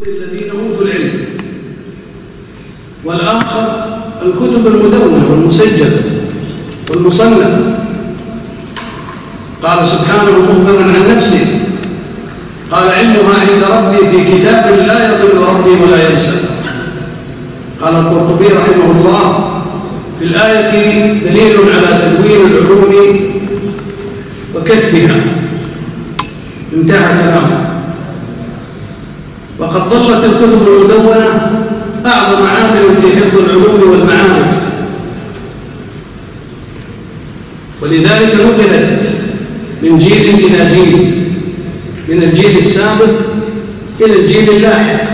الذين أوتوا العلم، والآخر الكتب المدونة والمسجلة والمصنفة. قال سبحانه مخبرا عن نفسه قال علمها عند ربي في كتاب لا يضل ربي ولا ينسى. قال القرطبي رحمه الله في الآية دليل على تدوين العلوم وكتبها. انتهى كلامه. وقد ظلت الكتب المدونة أعظم عامل في حفظ العلوم والمعارف، ولذلك نقلت من جيل إلى جيل، من الجيل السابق إلى الجيل اللاحق.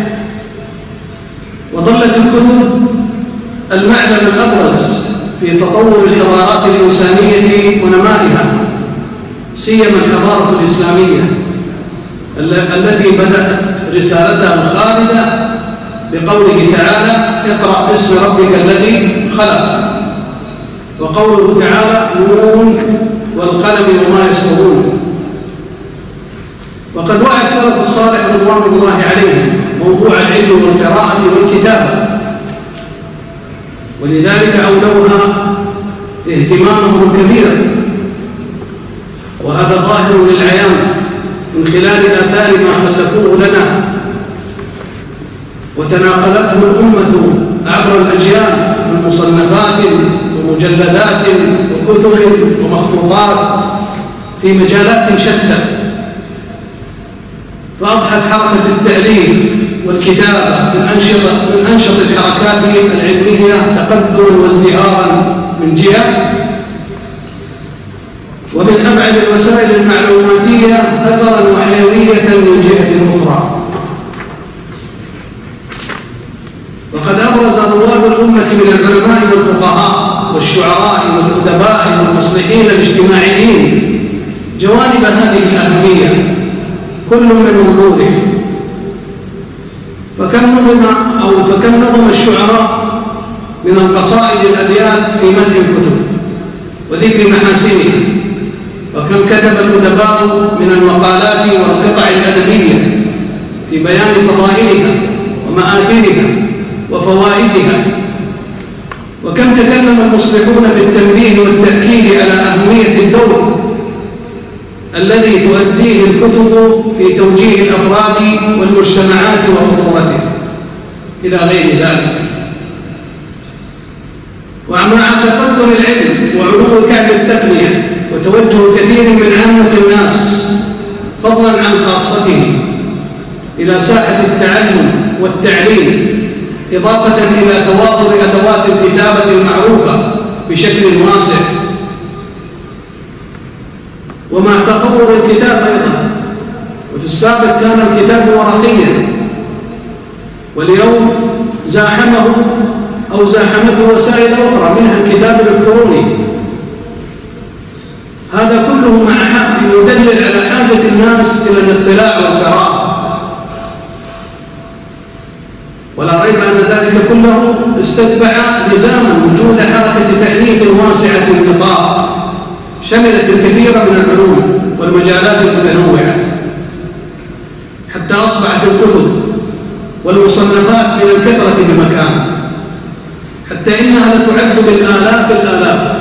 وظلت الكتب المعلم الأبرز في تطور الحضارات الإنسانية ونمائها، سيما الحضارة الإسلامية التي بدأت رسالتها الخالدة بقوله تعالى اقرأ باسم ربك الذي خلق، وقوله تعالى نون والقلم وما يسطرون. وقد وعى السلف الصالح رضوان الله عليهم موضوع العلم والقراءة والكتابة، ولذلك أولوها اهتمامهم كبيرا، وهذا ظاهر للعيان من خلال آثار ما خلفوه لنا وتناقلته الأمة عبر الأجيال من مصنفات ومجلدات وكتب ومخطوطات في مجالات شتى. فأضحت حركة التأليف والكتابة من أنشط الحركات العلمية تقدما وازدهارا من جهة، ومن أبعد الوسائل المعلوماتية أثرا وحيوية من جهة أخرى. وقد أبرز رواد الأمة من العلماء والفقهاء والشعراء والأدباء والمصلحين الاجتماعيين جوانب هذه الأهمية كل من منظوره. فكم نظم الشعراء من القصائد الأبيات في مدح الكتب وذكر محاسنها، وكم كتب الأدباء من المقالات والقطع الأدبية في بيان فضائلها ومآثرها وفوائدها، وكم تكلم المصلحون في التنبيه والتأكيد على أهمية الدور الذي تؤديه الكتب في توجيه الأفراد والمجتمعات وخطورته إلى غير ذلك. ومع تقدم العلم وعلو كعب التقنية وتوجه كثير من عامة الناس فضلا عن خاصتهم إلى ساحة التعلم والتعليم، إضافة إلى توافر أدوات الكتابة المعروفة بشكل واسع، ومع تطور الكتاب أيضا. وفي السابق كان الكتاب ورقيا، واليوم زاحمته وسائل أخرى منها الكتاب الإلكتروني. هذا كله يدلل على حاجة الناس إلى الاطلاع والقراءة، ولا ريب أن ذلك كله استتبع لزاما وجود حركة تأليف واسعة النطاق شملت الكثير من العلوم والمجالات المتنوعة، حتى أصبحت الكتب والمصنفات من الكثرة بمكان، حتى إنها لتعد بالآلاف،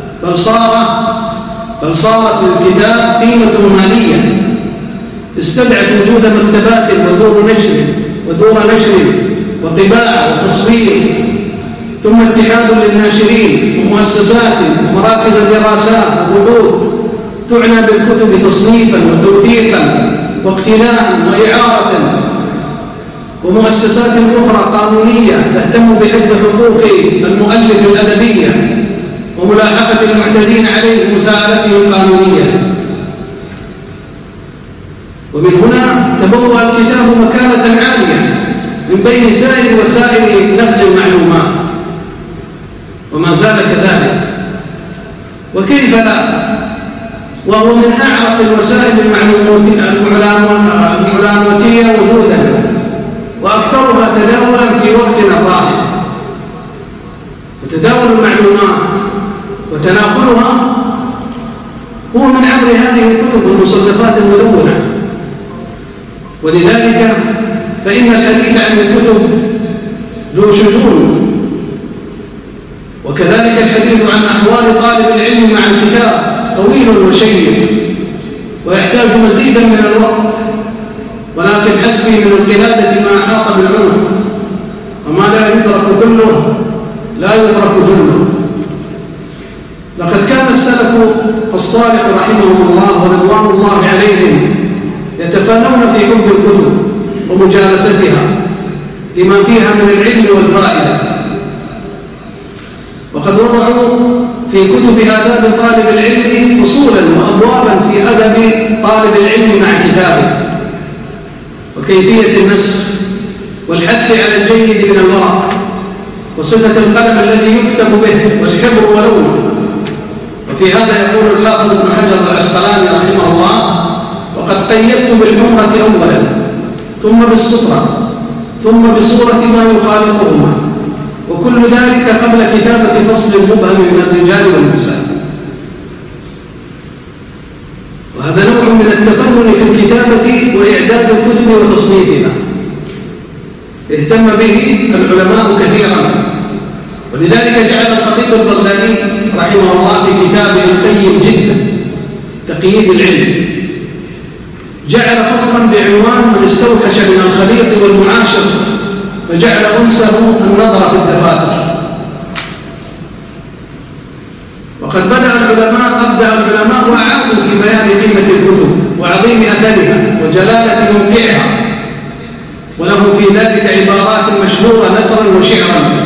بل صارت للكتاب قيمة مالية استدعت وجود مكتبات ودور نشر وطباعة وتصوير، ثم اتحاد للناشرين ومؤسسات ومراكز دراسات وبحوث تعنى بالكتب تصنيفا وتوثيقا واقتناء وإعارة، ومؤسسات أخرى قانونية تهتم بحفظ حقوق المؤلف الأدبية وملاحقة المعتدين عليه ومساعدتهم قانونيا. ومن هنا تبوأ الكتاب مكانة عالية من بين سائر وسائل نقل المعلومات، وما زال كذلك. وكيف لا، وهو من أعرق الوسائل المعلوماتية وجودا، وأكثرها تداولا في وقتنا الراهن. وتداول المعلومات وتناقلها هو من عبر هذه الكتب والمصنفات المدونة. ولذلك فإن الحديث عن الكتب ذو شجون، وكذلك الحديث عن أحوال طالب العلم مع الكتاب طويل وشيق ويحتاج مزيدا من الوقت، ولكن حسبي من القلادة ما أحاط بالعنق، وما لا يدرك كله لا يدرك جله. لقد كان السلف الصالح رحمهم الله ورضوان الله عليهم يتفانون في حب الكتب ومجالستها لما فيها من العلم والفائدة، وقد وضعوا في كتب آداب طالب العلم فصولا وأبوابا في أدب طالب العلم مع كتابه وكيفية النسخ والحث على الجيد من الورق وصفة القلم الذي يكتب به والحبر ولونه. وفي هذا يقول الحافظ ابن حجر العسقلاني رحمه الله: وقد قيدت بالحمرة أولا ثم بالصفرة ثم بصورة ما يخالطهما، وكل ذلك قبل كتابة فصل مبهم من الرجال والنساء. وهذا نوع من التفنن في الكتابة وإعداد الكتب وتصنيفها اهتم به العلماء كثيرا، ولذلك جعل الخطيب البغدادي رحمه الله في كتابه القيم جدا تقييد العلم جعل فصلا بعنوان من استوحش من الخليط والمعاشر فجعل أنسه النظر في الدفاتر. وقد أبدأ العلماء وأعادوا في بيان قيمة الكتب وعظيم أثرها وجلالة موقعها، ولهم في ذلك عبارات مشهورة نثرا وشعرا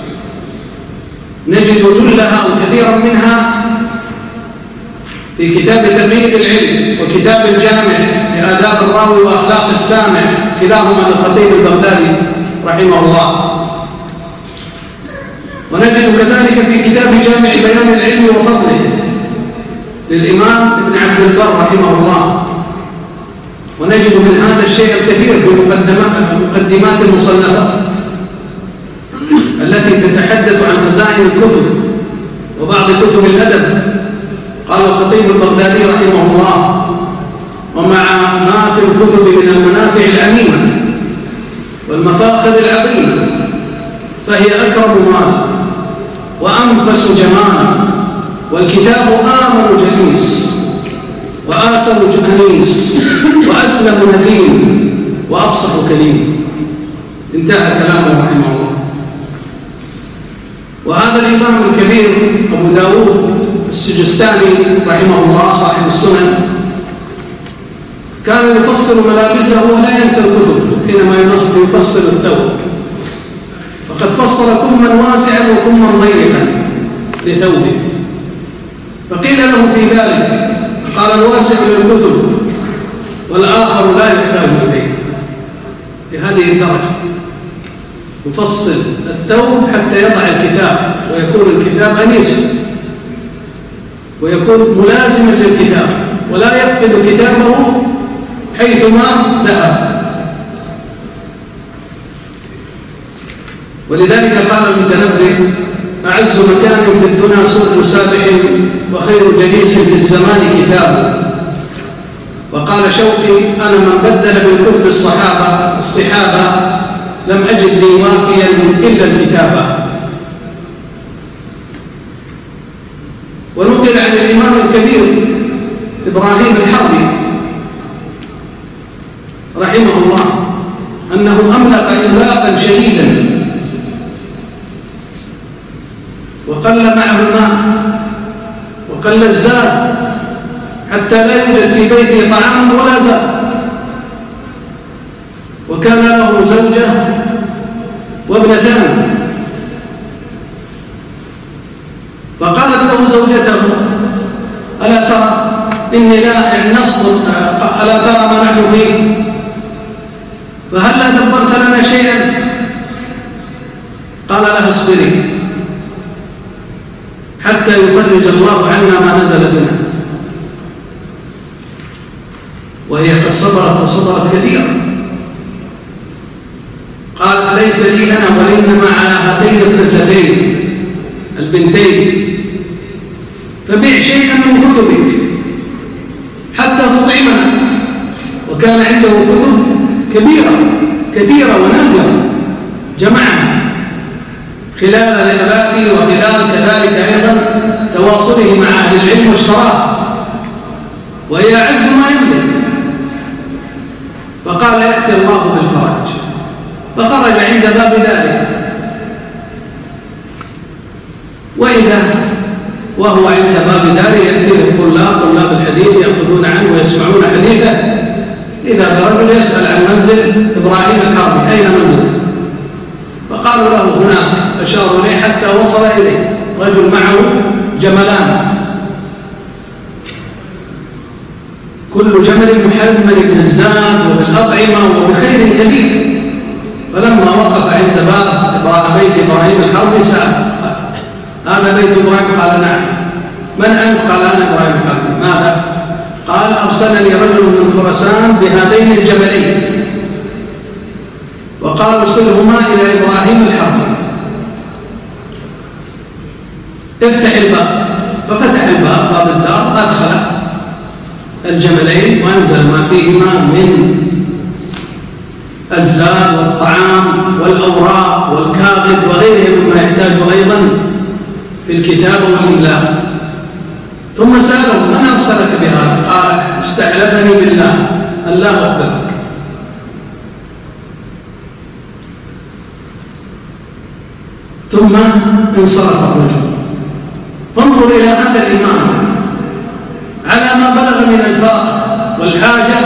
نجد جلها وكثيرا منها في كتاب تقييد العلم وكتاب الجامع لآداب الراوي وأخلاق السامع، كلاهما للخطيب البغدادي رحمه الله. ونجد كذلك في كتاب جامع بيان العلم وفضله للإمام ابن عبد البر رحمه الله. ونجد من هذا الشيء الكثير في مقدمات المصنفات التي تتحدث عن خزائن الكتب وبعض كتب الأدب. قال الخطيب البغدادي رحمه الله: ومع ما في الكتب من المنافع العميمة والمفاخر العظيمة فهي أكرم مال وأنفس جمال، والكتاب آمن جليس وآسر أنيس وأسلم نديم وأفصح كليم. انتهى كلامه رحمه الله. وهذا الإمام الكبير أبو داود السجستاني رحمه الله صاحب السنن كان يفصل ملابسه ولا ينسى الكتب حينما يفصل الثوب، فقد فصل كما واسعا وكما ضيقا لثوبه، فقيل له في ذلك قال: الواسع للكتب والآخر لا يحتاج إليه. بهذه الدرجة يفصل الثوب حتى يضع الكتاب ويكون الكتاب أنيسا ويكون ملازما للكتاب ولا يفقد كتابه حيثما ذهب. ولذلك قال المتنبي: أعز مكان في الدنيا صوت سابح وخير جليس في الزمان كتاب. وقال شوقي: أنا من بدل بالكتب الصحابة لم أجد لي وافيا إلا الكتابة. ونقل عن الإمام الكبير إبراهيم الحربي رحمه الله أنه أملق إملاقا شديدا وقل معه الماء وقل الزاد حتى لا يوجد في بيته طعام ولا زاد، وكان له زوجة وابنتان، فقالت له زوجته: ألا ترى إني لا نصبر، ألا ترى ما نحن فيه، فهل لا دبرت لنا شيئا؟ قال لها: اصبري حتى يفرج الله عنا ما نزل بنا. وهي قد صبرت وصبرت كثيرا. قال: ليس لي أنا وإنما على هاتين الطفلتين البنتين، فبيع شيئا من كتبك حتى تطعمنا. وكان عنده كتب كبيرة كثيرة ونادرة جمعها خلال رحلاته وخلال كذلك أيضا تواصله مع أهل العلم والشراب، وهي أعز ما يملك. فقال يأتي الله بالفرج، فخرج عند باب ذلك، وإذا وهو عند باب داره يأتيه طلاب الحديث يأخذون عنه ويسمعون حديثه، إذا برجل يسأل عن منزل إبراهيم الحربي، أين منزل؟ فقالوا له هناك، أشاروا إليه حتى وصل إليه رجل معه جملان، كل جمل محمل بالزاد وبالأطعمة وبخير كثير. فلما وقف عند باب بيت إبراهيم الحربي سأل: هذا بيت إبراهيم؟ قال: نعم. من أنت؟ قال: أنا إبراهيم الحربي. ماذا؟ قال: أرسلني رجل من خراسان بهذين الجبلين وقال: ارسلهما إلى إبراهيم الحربي، افتح الباب. ففتح الباب، باب الدار، أدخل الجملين وأنزل ما فيهما من الزاد والطعام والأوراق والكاغد وغيره مما يحتاجه أيضا في الكتاب والإملاء. ثم سأله: من أرسلك بهذا؟ قال: استحلفني بالله أن لا أخبرك. ثم انصرف الرجل. فانظر إلى هذا الإمام على ما بلغ من الفقر والحاجة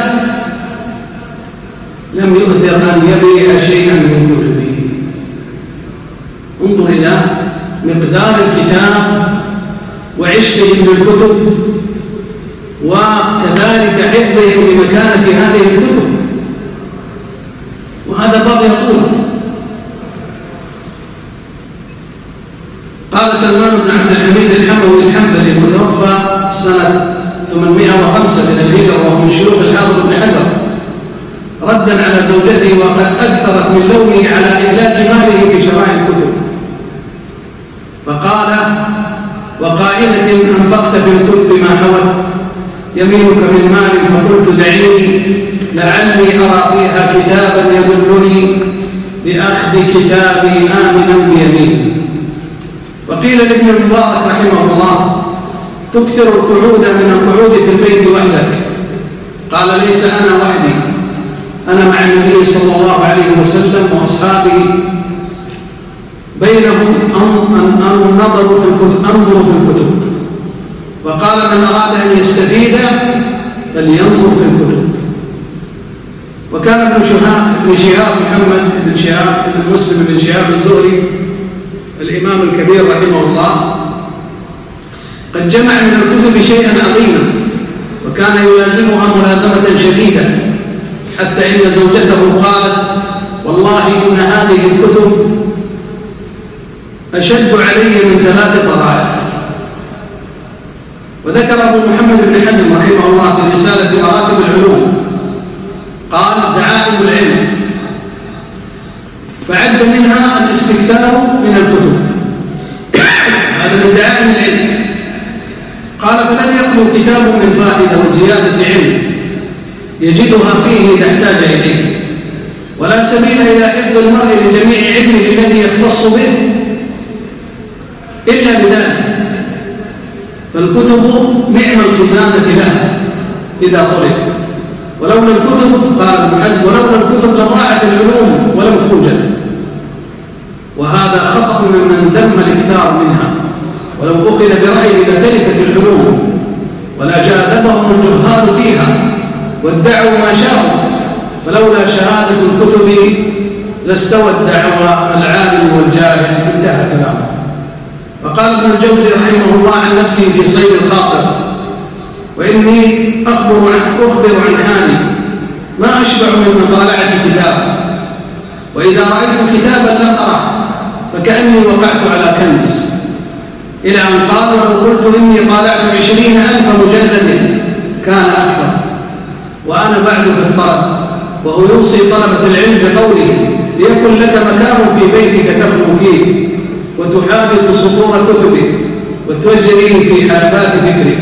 لم يؤثر أن يبيع شيئا من كتبه. انظر إلى مقدار الكتاب وعشقهم للكتب وكذلك حفظهم لمكانة هذه الكتب. وهذا باب يقول: قال سلمان بن عبد الحميد الحموي الحنبلي المتوفى سنة 805 من الهجرة وهو من شيوخ الحافظ بن حجر، ردا على زوجته وقد أكثرت من لومه على إهلاك ماله في شراء الكتب، فقال: وقائلة أنفقت في الكتب ما حوت يمينك من مال، فقلت دعيني لعلي أرى فيها كتابا يدلني بأخذ كتابي آمنا بيميني. وقيل لابن المبارك رحمه الله: تكثر القعود من القعود في البيت وحدك. قال: ليس أنا وحدي، أنا مع النبي صلى الله عليه وسلم وأصحابه، بينهم أنظروا في الكتب. وقال: من أراد أن يستفيد فلينظر في الكتب. وكان ابن شهاب محمد بن شهاب بن مسلم بن شهاب الزهري الإمام الكبير رحمه الله قد جمع من الكتب شيئا عظيما، وكان يلازمها ملازمة شديدة، حتى إن زوجته قالت: والله إن هذه الكتب أشد علي من 3 طرائق. وذكر أبو محمد بن حزم رحمه الله في رسالة مراتب العلوم قال: دعائم العلم، فعد منها الاستكثار من الكتب، هذا من دعائم العلم. قال: فلن يخلو كتاب من فائدة وزيادة علم يجدها فيه إذا احتاج إليه، ولا سبيل إلى حفظ المرء لجميع علمه الذي يختص به إلا بذلك. فالكتب نعم الخزانة لها إذا طلب، ولولا الكتب، قال ابن حزم، ولولا الكتب لضاعت العلوم ولم توجد. وهذا خطأ ممن ذم الإكثار منها، ولو أخذ برأيه لتلفت العلوم ولا جاذبهم الجهال فيها وادعوا ما شاءوا، فلولا شهادة الكتب لاستوت دعوى العالم والجاهل. انتهى كلامه. فقال ابن الجوزي رحمه الله عن نفسه في صيد الخاطر: وإني أخبر عن حالي ما أشبع من مطالعة كتاب، وإذا رأيت كتابا لم أره فكأني وقعت على كنز، إلى أن قال: لو قلت إني طالعت 20,000 مجلد كان أكثر. وأنا بعد في الطلب. وهو يوصي طلبة العلم بقوله: ليكن لك مكان في بيتك تخلو فيه وتحادث سطور كتبك وتجري في حلبات فكرك.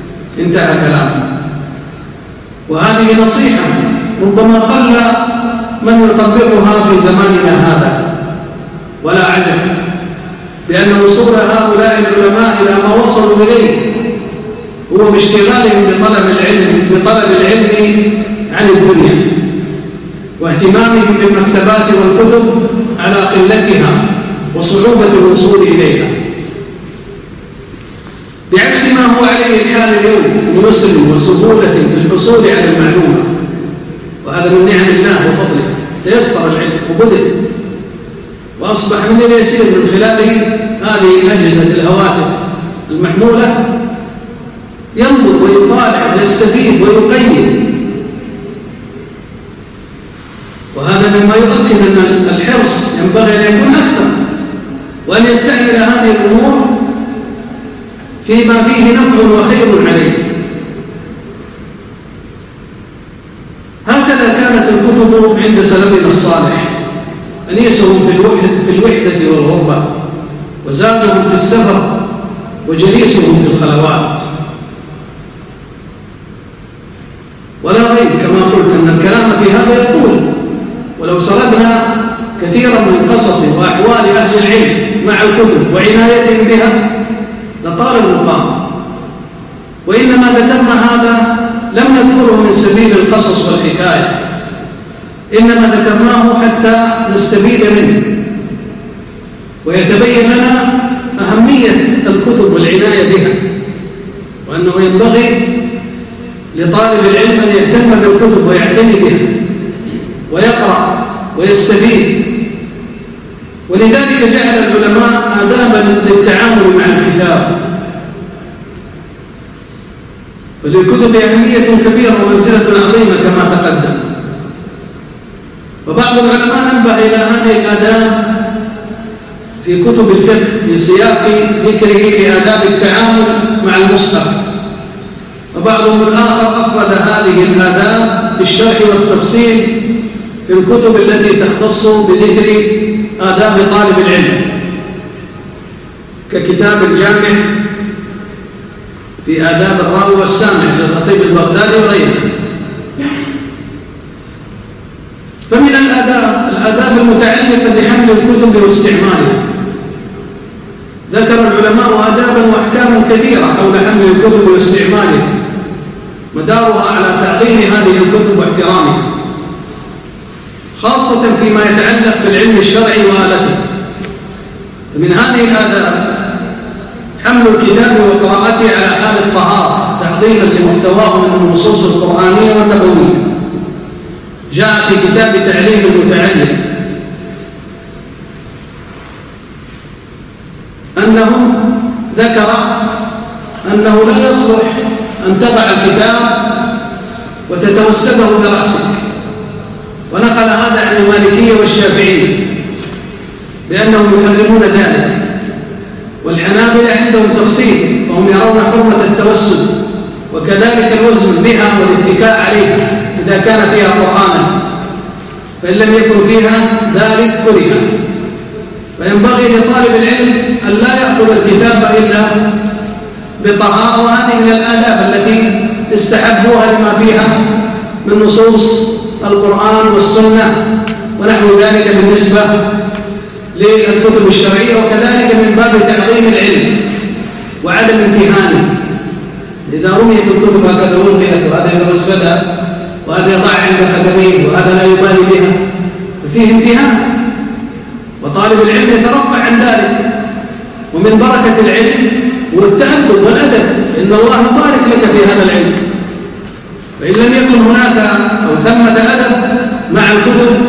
انتهى كلامه. وهذه نصيحة ربما قل من يطبقها في زماننا هذا، ولا عجب، لأن وصول هؤلاء العلماء إلى ما وصلوا إليه هو باشتغالهم بطلب العلم عن الدنيا، واهتمامهم بالمكتبات والكتب على قلتها وصعوبة الوصول إليها، بعكس ما هو عليه الحال اليوم من يسر وسهولة في الحصول على المعلومة. وهذا من نعم الله وفضله، تيسر العلم وبدأ، وأصبح من اليسير من خلال هذه الأجهزة الهواتف المحمولة ينظر ويطالع ويستفيد ويقيم. وهذا مما يؤكد أن الحرص ينبغي أن يكون أكثر، وأن يستعمل هذه الأمور فيما فيه نفع وخير عليه. هكذا كانت الكتب عند سلفنا الصالح، أنيسهم في الوحدة والغربة، وزادهم في السفر، وجليسهم في الخلوات. ولا ريب كما قلت أن الكلام في هذا يطول، ولو سردنا كثيرا من قصص وأحوال أهل العلم مع الكتب وعنايتهم بها لطال المقام، وإنما ذكرنا هذا لم نذكره من سبيل القصص والحكاية، إنما ذكرناه حتى نستفيد منه ويتبين لنا أهمية الكتب والعناية بها، وأنه ينبغي لطالب العلم أن يهتم بالكتب ويعتني بها ويقرأ ويستفيد. ولذلك جعل العلماء آدابا للتعامل مع الكتاب، وللكتب أهمية كبيرة ومنزلة عظيمة كما تقدم. وبعض العلماء نبه إلى هذه الآداب في كتب الفقه في سياق ذكره لآداب التعامل مع المصحف، وبعضهم الآخر أفرد هذه الآداب بالشرح والتفصيل في الكتب التي تختص بذكر آداب طالب العلم، ككتاب الجامع في آداب الراوي والسامع للخطيب البغدادي وغيره. فمن الآداب المتعلقة بحمل الكتب واستعمالها، ذكر العلماء آدابا وأحكاما كثيرة حول حمل الكتب واستعمالها، مدارها على تعظيم هذه الكتب واحترامها، خاصة فيما يتعلق بالعلم الشرعي وآلته. ومن هذه الآداب حمل الكتاب وقراءته على حال الطهارة تعظيما لمحتواه من النصوص القرآنية والنبوية. جاء في كتاب تعليم المتعلم أنه ذكر أنه لا يصلح أن تضع الكتاب وتتوسده برأسك، ونقل هذا عن المالكية والشافعية لأنهم يحرمون ذلك، والحنابلة عندهم تفصيل فهم يرون حرمة التوسد، وكذلك الوزن بها والاتكاء عليها إذا كان فيها قرآنا، فإن لم يكن فيها ذلك كره. فينبغي لطالب العلم أن لا يأخذ الكتاب إلا بطهارة، وهذه من الآداب التي استحبوها لما فيها من نصوص القرآن والسنة ونحو ذلك بالنسبة للكتب الشرعية، وكذلك من باب تعظيم العلم وعدم امتهانه. إذا رميت الكتب هكذا ولقيت، وهذا يتوسدها، وهذا يضع عند قدميه، وهذا لا يبالي بها، ففيه امتهان، وطالب العلم يترفع عن ذلك. ومن بركة العلم والتأدب والأدب، إن الله يبارك لك في هذا العلم. فإن لم يكن هناك أو ثمة أدب مع الكتب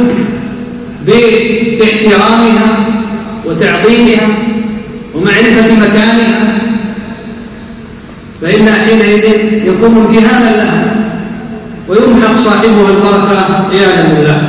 باحترامها وتعظيمها ومعرفة مكانها، فإن حينئذ يكون امتهانا لها ويمحق صاحبها البركة عياذا بالله.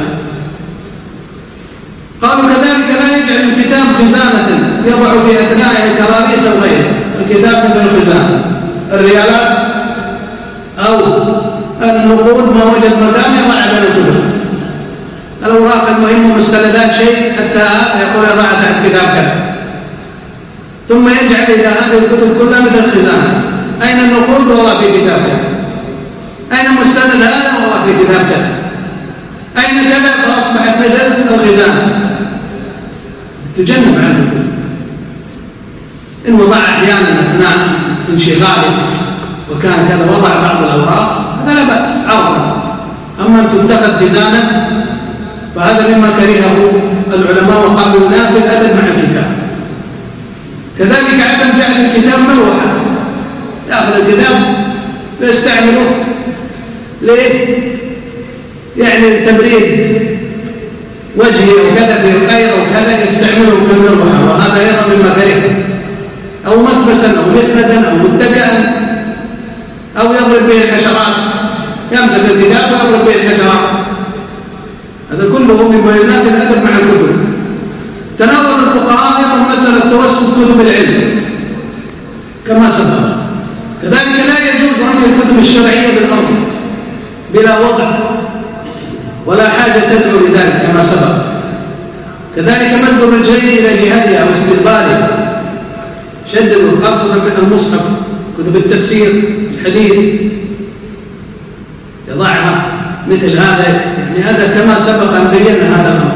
قالوا كذلك لا يجعل الكتاب خزانة يضع في أثناء الكراريس وغيرها. الكتاب مثل الخزانة، الريالات أو النقود ما وجد مكان يضع بين الكتب، الأوراق المهمة مستندات شيء حتى يقول يضع تحت كتاب كذا، ثم يجعل إذا هذه الكتب كلها مثل الخزانة، أين النقود؟ والله في كتاب كذا. أين المستند هذا؟ والله في كتاب كذا. أين كذا فأصبحت مثل الخزانة تجنب عنه الكتب. إن وضع أحيانا أثناء انشغاله وكان كذا وضع بعض الأوراق هذا لا بأس عرضا. أما أن تتخذ خزانة فهذا مما كرهه العلماء وقالوا ينافي الأدب مع الكتاب. كذلك عدم جعل الكتاب مروحا، يأخذ الكتاب ويستعمله ليه؟ يعني تبريد وجهه وكذا في الخير وكذا يستعمله كالمروحة، وهذا أيضا مما كرهه. أو مكبسا أو مسندا أو متكئا أو يضرب به الحشرات، يمسك الكتاب ويضرب به الحشرات، هذا كله مما ينافي الأدب مع الكتب. تناول الفقهاء أيضا مسألة توسط كتب العلم كما سبق. كذلك لا يجوز رمي الكتب الشرعية بالأرض بلا وضع ولا حاجة تدعو لذلك كما سبق. كذلك مد الرجلين إلى جهتها واستقبالها، شددوا خاصة المصحف كتب التفسير الحديث يضعها مثل هذا، يعني هذا كما سبق أن بينا هذا الأمر.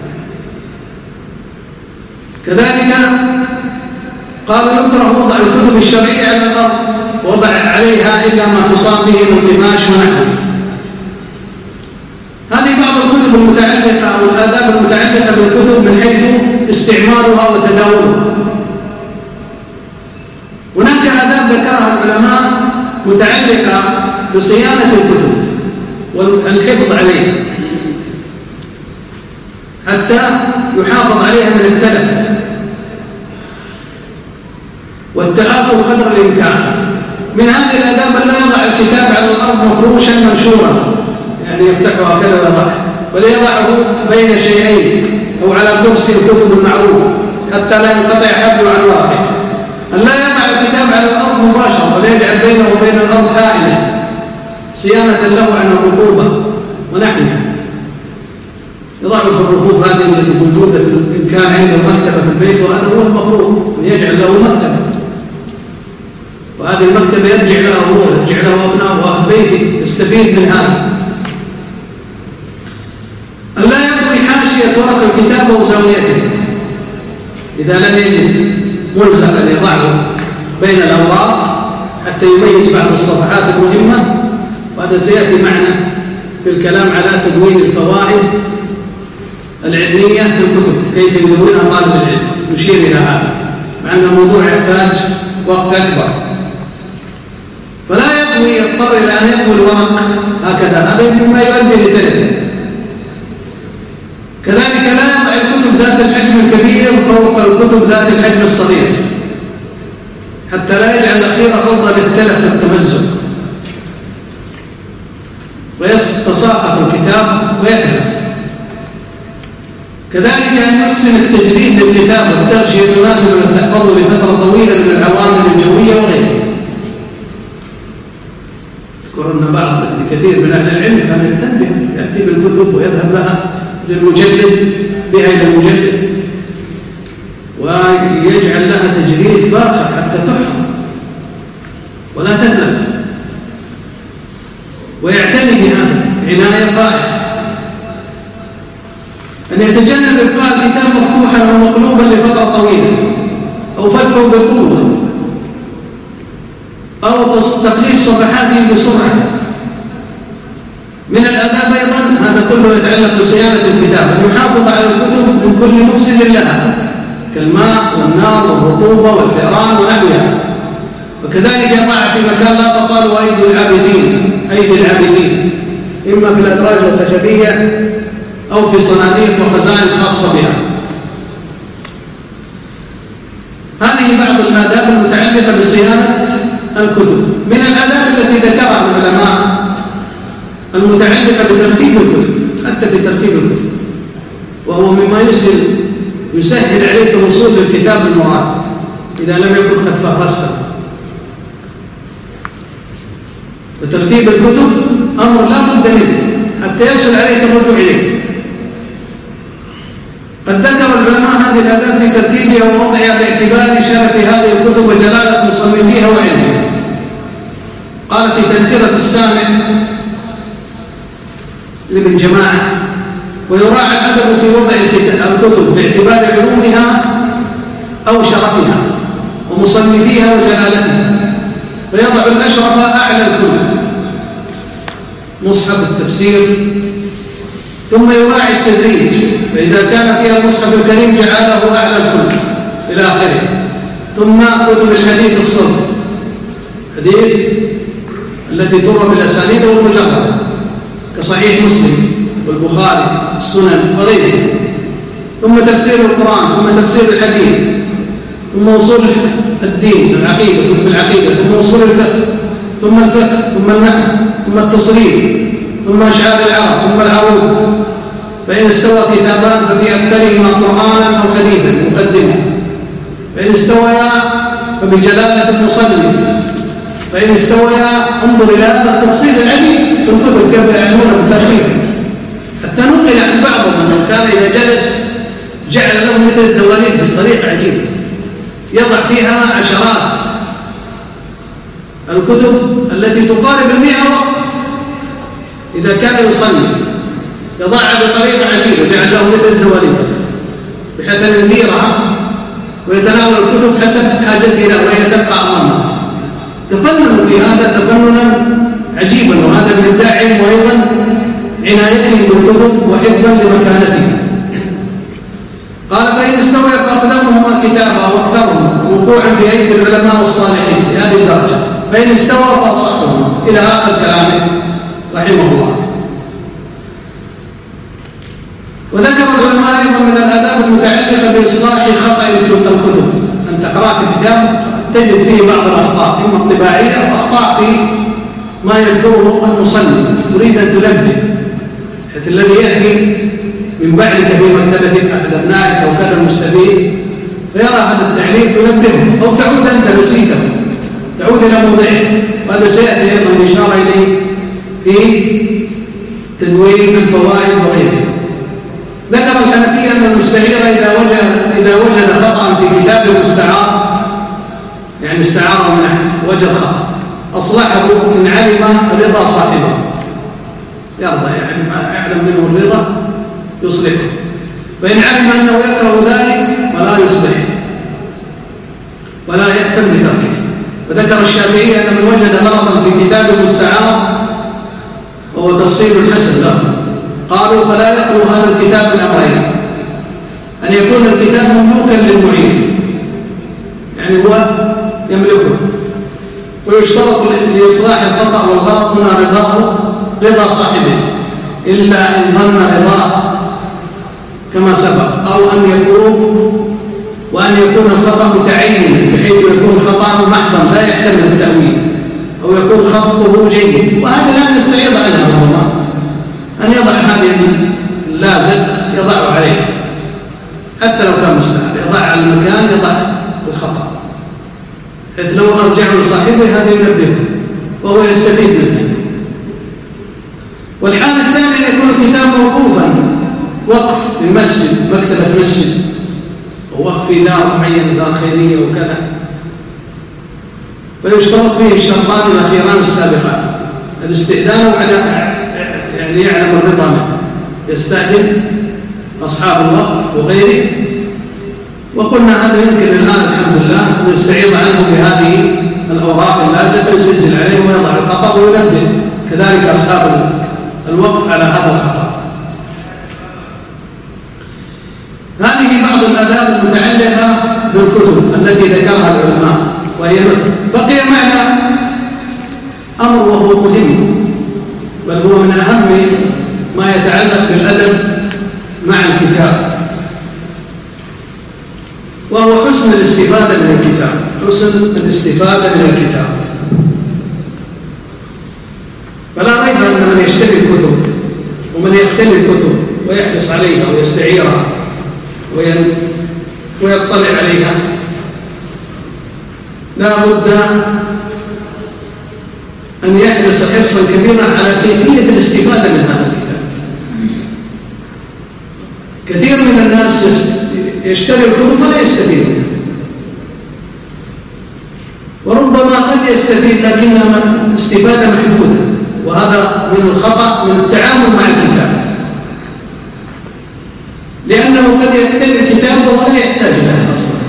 كذلك قالوا يكره وضع الكتب الشرعية على الأرض وضع عليها إلا ما تصاب به من قماش ونحوه. هذه بعض الكتب المتعلقة أو الآداب المتعلقة بالكتب من حيث استعمالها وتداولها. هناك آداب ذكرها العلماء متعلقة بصيانة الكتب والحفظ عليها حتى يحافظ عليها من التلف والتآكل قدر الإمكان. من هذه الآداب أن لا يضع الكتاب على الأرض مفروشا منشورا، يعني يفتحه هكذا ويضعه، بل يضعه بين شيئين أو على كرسي الكتب المعروف حتى لا ينقطع حبله عن ورقه. أن لا يضع الكتاب على الأرض مباشرة بل يجعل بينه وبين الأرض حائلا صيانة له عن الرطوبة ونحوها. يضعه في الرفوف هذه التي موجودة إن كان عنده مكتبة في البيت، وهذا هو المفروض أن يجعل له مكتبة، وهذه المكتبة يرجع له هو يرجع له أبناءه وأهل بيته يستفيد من هذا. أن لا يطوي حاشية ورق الكتاب وزاويته إذا لم يجد ملصقا يضعه بين الأوراق حتى يميز بعض الصفحات المهمة، وهذا سيأتي معنا في الكلام على تدوين الفوائد العلمية في الكتب، كيف يدونها طالب العلم، نشير إلى هذا مع أن الموضوع يحتاج وقت أكبر. فلا يطوي يضطر إلى أن يطوي الورق هكذا، هذا مما يؤدي لتلف. كذلك لا يضع الكتب ذات الحجم الكبير فوق الكتب ذات الحجم الصغير حتى لا يجعل الأخير عرضة للتلف والتمزق ويتساقط الكتاب ويتلف. كذلك أن يحسن التجريد للكتاب والتغشية المناسب أن تحفظه لفترة طويلة من العوامل الجوية وغيرها. أذكر أن بعض كثير من أهل العلم كان يهتم بها، يأتي بالكتب ويذهب لها للمجلد بها إلى المجلد ويجعل لها تجريد فاخر حتى تحفظ ولا تتلف، ويعتني بهذا عناية فائقة. أن يتجنب إبقاء الكتاب مفتوحا أو مقلوبا لفترة طويلة أو فتحه بقوة أو تقليب صفحاته بسرعة. من الآداب أيضا هذا كله يتعلق بصيانة الكتاب أن يحافظ على الكتب من كل مفسد لها كالماء والنار والرطوبة والفئران ونحوها. وكذلك يضع في مكان لا تطال أيدي العابدين إما في الأدراج الخشبية أو في صناديق وخزائن خاصة بها. هذه بعض الآداب المتعلقة بصيانة الكتب. من الآداب التي ذكرها العلماء المتعلقة بترتيب الكتب، حتى في ترتيب الكتب، وهو مما يسهل عليك الوصول للكتاب المراد إذا لم يكن قد فهرسته. فترتيب الكتب أمر لا بد منه حتى يسهل عليك الرجوع إليه. قد ذكر العلماء هذه الآداب في ترتيبها ووضعها باعتبار شرف هذه الكتب وجلالة مصنفيها وعلمها. قال في تذكرة السامع: لابن جماعة، ويراعى الأدب في وضع الكتب باعتبار علومها أو شرفها ومصنفيها وجلالتها، فيضع الأشرف أعلى الكل مصحف التفسير، ثم يراعي التدريج، فإذا كان فيها المصحف الكريم جعله أعلى الكل إلى آخره. ثم كتب الحديث الصرف، حديث التي تروى بالأسانيد والمجردة كصحيح مسلم والبخاري السنن وغيره. ثم تفسير القرآن، ثم تفسير الحديث، ثم أصول الدين العقيدة، كتب العقيدة، ثم أصول الفقه، ثم الفقه، ثم النحو، ثم التصريف، ثم أشعار العرب، ثم العروض. فإن استوى كتابان ففي أكثرهما قرآنا أو حديثا مقدمة، فإن استويا فبجلالة المصنف، فإن استويا انظر إلى هذا التفصيل العلمي في الكتب كيف يعلمون بالترتيب، حتى نقل عن بعضهم أنه كان إذا جلس جعل له مثل الدواليب بطريقة عجيبة يضع فيها عشرات الكتب التي تقارب 100 وقت إذا كان يصنف، يضعها بطريقة عجيبة، جعل له مثل الدواليب بحيث أن يديرها ويتناول الكتب حسب حاجته إلى وهي تبقى أمامه. تفننوا في هذا تفننا عجيبا، وهذا من إبداعهم وأيضا عنايتهم بالكتب وحفظا لمكانتهم. قال فإن استوى فأقدمهما كتابا وأكثرهم وقوعا في أيدي العلماء والصالحين بهذه الدرجة، فإن استوى فأصحهما إلى آخر كلامه رحمه الله. وذكر العلماء أيضا من الآداب المتعلقة بإصلاح خطأ الكتب، أنت قرأت كتاب تجد فيه بعض الأخطاء إما الطباعية أو أخطاء في ما يذكره المصنف، تريد أن تنبه حيث الذي يأتي من بعدك في مكتبتك أحد أبنائك أو كذا المستفيد فيرى هذا التعليق تنبهه، أو تعود أنت نسيته تعود إلى موضعه، وهذا سيأتي أيضا الإشارة إليه في تدوين الفوائد وغيره. ذكر الحنفية أن المستعير إذا وجد خطأ في كتاب المستعار، يعني استعار من وجد خطأ أصلحه إن علم رضا صاحبه، يرضى يعني ما يعلم منه الرضا يصلحه، فإن علم أنه يكره ذلك فلا يصلحه ولا يأتم بتركه. وذكر الشافعي أن من وجد غلطا في كتاب المستعار وهو تفصيل الحسن له قالوا فلا يقرأ هذا الكتاب من أمرين: أن يكون الكتاب مملوكا للمعين، يعني هو يملكه، ويشترط لإصلاح الخطأ والغلط هنا رضا صاحبه، إلا إن ظن رضاه كما سبق، أو وأن يكون الخطأ متعين بحيث يكون خطأ محضا لا يحتمل التأويل، أو يكون خطه جيد، وهذا لا نستعيض عنها الله، أن يضع هذه اللازم يضعه عليه حتى لو كان مستعار، يضع على المكان يضع الخطأ، حيث لو أرجعه لصاحبه هذا ينبهه وهو يستفيد منه. والحالة الثانية أن يكون الكتاب موقوفا وقف في المسجد، مكتبة مسجد، ووقف في دار معينة، دار خيرية وكذا، فيشترط فيه الشرطان الأخيران السابقان: الاستئذان يعني يعلم الرضا منه، يستأذن أصحاب الوقف وغيره. وقلنا هذا يمكن الآن الحمد لله أن يستعيض عنه بهذه الأوراق اللازمة، يسجل عليه ويضع الخطأ وينبه كذلك أصحاب الوقف على هذا الخطأ. هذه بعض الآداب المتعلقة بالكتب التي ذكرها العلماء، وهي بقي معنا أمر وهو مهم، بل هو من أهم ما يتعلق بالأدب مع الكتاب، وهو حسن الاستفادة من الكتاب، حسن الاستفادة من الكتاب. فلا ريب أن من يشتري الكتب ومن يقتني الكتب ويحرص عليها ويستعيرها ويطلع عليها لا بد أن يحرص حرصا كبيرا على كيفية الاستفادة من هذا الكتاب. كثير من الناس يشتري الكتب ولا يستفيد، وربما قد يستفيد لكنها استفادة محدودة، وهذا من الخطأ من التعامل مع الكتاب. قد يكتب كتابه ولا يحتاج له أصلا،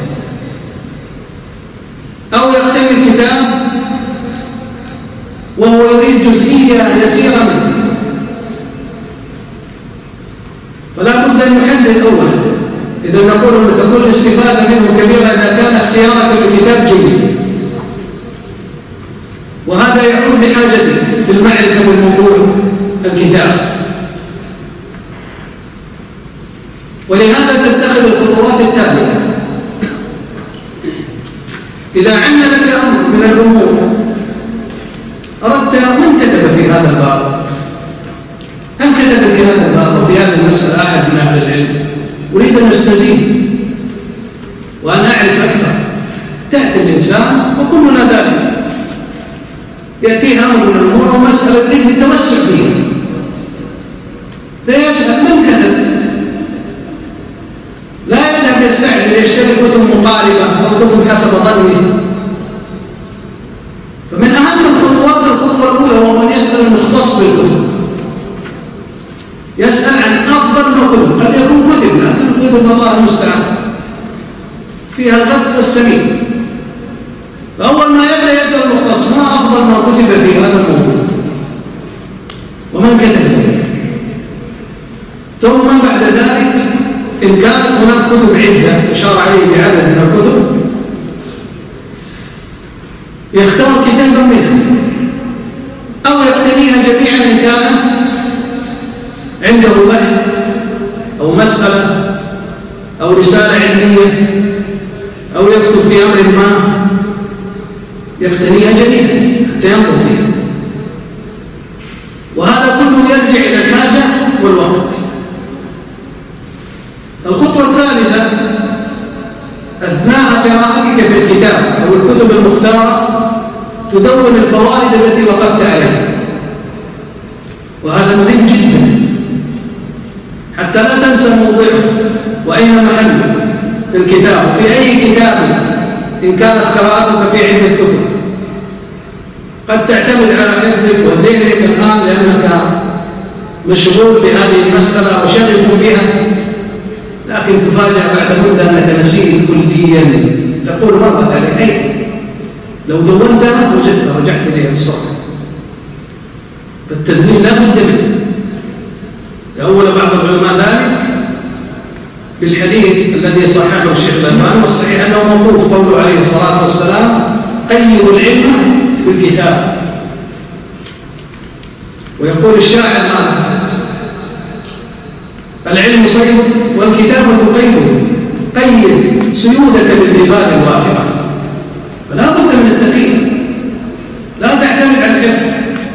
أو يكتب كتاب وهو يريد جزئية يسيرة منه، فلا بد أن يحدد أولا. إذا نقول تكون الاستفادة منه كبيرة إذا كان اختيارك للكتاب جيد، وهذا يعود لحاجتك في المعرفة بموضوع الكتاب. ولهذا تتخذ الخطوات التالية. إذا عن لك أمر من الأمور أردت من كتب في هذا الباب، هل كتب في هذا الباب وفي هذه المسألة أحد من أهل العلم؟ أريد أن أستزيد وأن أعرف أكثر. تأتي الإنسان وكلنا ذلك، يأتيه أمر من الأمور ومسألة يريد التوسع فيها، فيسأل من كتب. لا يذهب يستعجل يشتري كتب مقاربة أو كتب حسب ظنه. فمن أهم الخطوات الخطوة الأولى وهو أن يسأل المختص بالكتب، يسأل عن أفضل ما كتب. قد يكون كتب لكن كتب الله المستعان فيها الغد والسمين، فأول ما يبدأ يسأل المختص ما أفضل ما كتب في هذا الموضوع ومن كتب فيه. ثم بعد ذلك إن كانت هناك كتب عدة أشار عليه بعدد من الكتب يختار كتابا منها أو يقتنيها جميعا إن كان عنده بحث أو مسألة أو رسالة علمية أو يكتب في أمر ما، يقتنيها جميعا حتى ينظر فيها. وهذا كله يرجع إلى الحاجة والوقت. الخطوة الثالثة أثناء قراءتك في الكتاب أو الكتب المختارة تدون الفوائد التي وقفت عليها، وهذا مهم جدا حتى لا تنسى موضوعه وأين محله في الكتاب وفي أي كتاب إن كانت قراءتك في عدة كتب. قد تعتمد على حفظك ودينك الآن لأنك مشغول بهذه المسألة وشغف بها، لكن تفاجأ بعد مدة أنك نسيت كليا، تقول مرت علي أي لو دونتها وجدتها رجعت إليها بسرعة. فالتدوين لا بد منه. تأول بعض العلماء ذلك بالحديث الذي صححه الشيخ الألباني، والصحيح أنه موقوف قوله عليه الصلاة والسلام: قيدوا العلم في الكتاب. ويقول الشاعر ماذا؟ العلم صيد والكتابة قيد، قيد صيودك بالجبال الواثقة. فلا بد من التقييد، لا تعتمد على الحفظ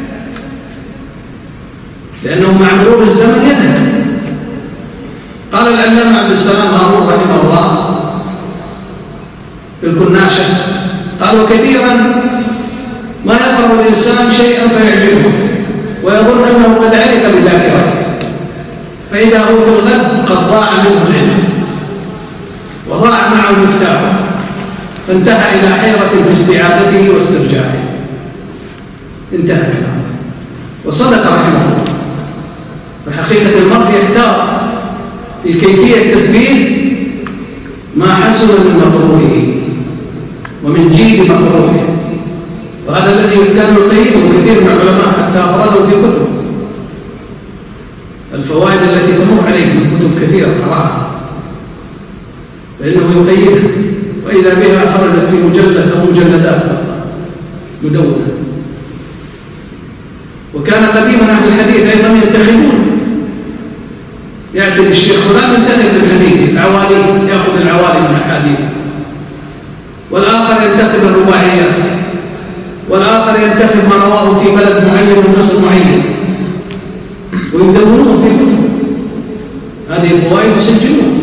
لأنه مع مرور الزمن يذهب. قال العلامة عبد السلام هارون رحمه الله في الكناشة قال: وكثيرا ما يقرأ الإنسان شيئا فيعجبه ويظن أنه قد علق بذاكرته، فإذا هو في الغد قد ضاع منه العلم وضاع معه مفتاحه، فانتهى إلى حيرة في استعادته واسترجاعه. انتهى كلامه وصدق رحمه الله. فحقيقة المرء يحتار في كيفية تثبيت ما حصل من مقروءه ومن جيد مقروءه، وهذا الذي كان يقيده كثير من العلماء حتى أفرده في كتب. الفوائد التي تمر عليه من كتب كثيرة قرأها فإنه يقيدها، وإذا بها خرجت في مجلد أو مجلدات مدونة. وكان قديما أهل الحديث أيضا ينتخبون، يأتي الشيخ فلان ينتخب من حديث العوالي، يأخذ العوالي من الحديث، والآخر ينتخب الرباعيات، والآخر ينتخب ما رواه في بلد معين ونصر معين، ويدونون في كتب هذه الفوائد يسجلون.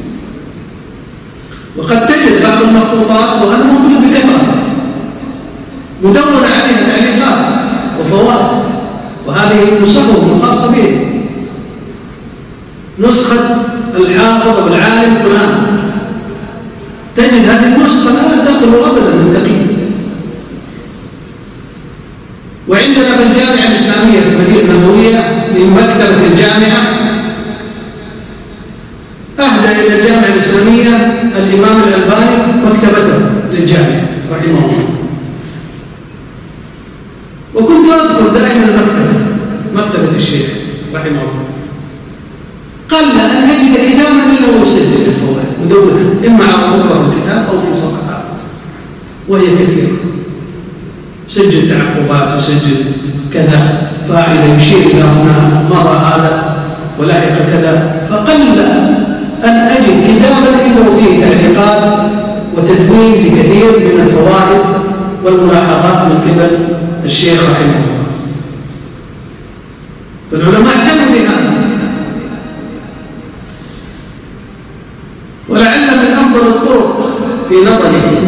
وقد تجد بعض المخطوطات وهذا موجود بكثرة مدون عليها تعليقات وفوائد، وهذه نسخة خاصة به، نسخة الحافظ أو العالم فلان، تجد هذه النسخة لا تخلو أبدا من تقييد. وعندنا في الجامعة الإسلامية في المدينة النبوية في مكتبة الجامعة أهدى إلى الشيخ رحمه الله قل أن أجد كتابا إلا ويسجل الفوائد مدونة إما على مطلق الكتاب أو في صفحات وهي كثيرة، سجل تعقبات وسجل كذا فائدة يشير إلى هنا مضى هذا ولحق كذا، فقل أن أجد كتابا إلا وفيه تعليقات وتدوين لكثير من الفوائد والملاحظات من قبل الشيخ رحمه الله. فالعلماء اعتنوا بهذا، ولعل من أفضل الطرق في نظري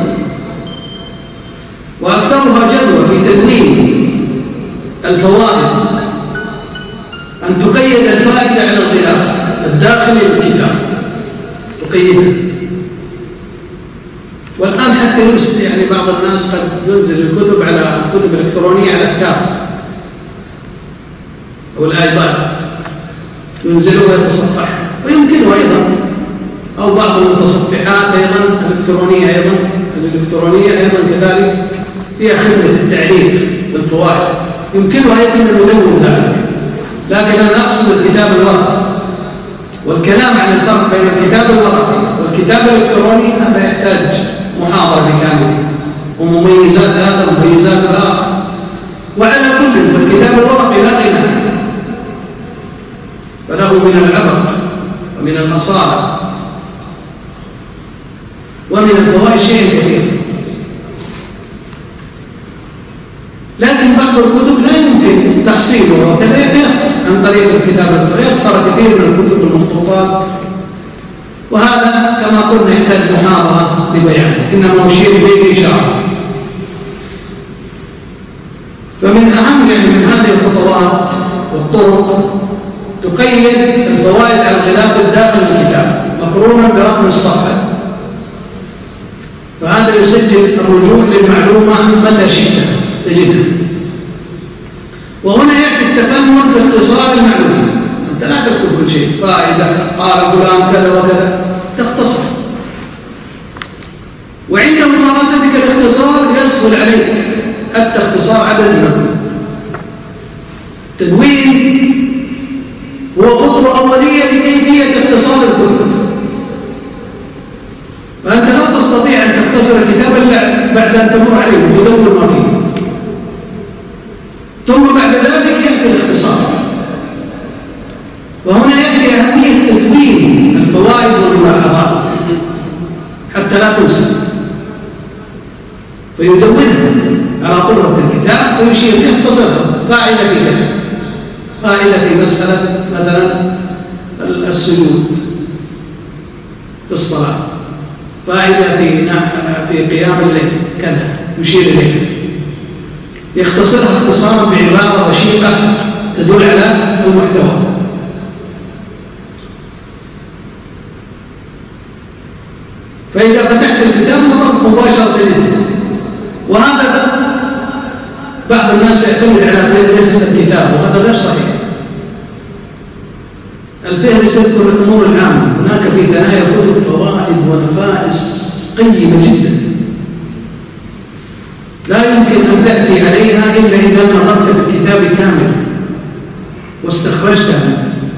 وأكثرها جدوى في تدوين الفوائد أن تقيد الفائدة على الغلاف الداخلي للكتاب، تقيدها. والآن حتى يمسك يعني بعض الناس قد ينزل الكتب على كتب إلكترونية على التاب أو الآيباد، ينزلها ويتصفحها، ويمكنه أيضا أو بعض المتصفحات أيضا الإلكترونية أيضا كذلك فيها خدمة التعليق بالفوائد، يمكنه أيضا أن يدون ذلك. لكن أنا أقصد الكتاب الورقي، والكلام عن الفرق بين الكتاب الورقي والكتاب الإلكتروني هذا يحتاج محاضرة بكامله، ومميزات هذا ومميزات الآخر. وعلى كل فالكتاب الورقي لا غنى فله من العبق ومن الأصالة ومن الفوائد شيء كثير، لكن بعض الكتب لا يمكن تحصيله وكذا يتيسر عن طريق الكتاب، يسر كثير من الكتب المخطوطات، وهذا كما قلنا يحتاج محاضرة لبيانه، إنما أشير إليه إشارة. فمن أهم من هذه الخطوات والطرق تقيد الفوائد على الغلاف الداخل الكتاب مقرونا برقم الصفحة، فهذا يسجل الرجوع للمعلومة متى شئت تجدها. وهنا يأتي التفنن في اختصار المعلومة، أنت لا تكتب كل شيء، فائدة قال فلان كذا وكذا، تختصر. وعند ممارستك الاختصار يسهل عليك حتى اختصار عدد من الكتب. تدوين هو خطوة أولية لكيفية اختصار الكتب، فأنت لا تستطيع أن تختصر الكتاب إلا بعد أن تمر عليه وتدور ما فيه، ثم بعد ذلك يأتي الاختصار. وهنا يأتي أهمية تدوين الفوائد والملاحظات حتى لا تنسى، فيدونها على طرة الكتاب ويشير يختصرها. فائدة في كذا، فائدة في مسألة مثلا السجود في الصلاة، فائدة في قيام الليل كذا، يشير إليها، يختصرها اختصارا بعبارة رشيقة تدل على المحتوى. فإذا فتحت الكتاب نظرت مباشرة إليه. وهذا بعض الناس يعتمد على فهرس الكتاب، وهذا غير صحيح. الفهرس يذكر الأمور العامة، هناك في ثنايا الكتب فوائد ونفائس قيمة جدا لا يمكن أن تأتي عليها إلا إذا نظرت في الكتاب كاملا واستخرجتها.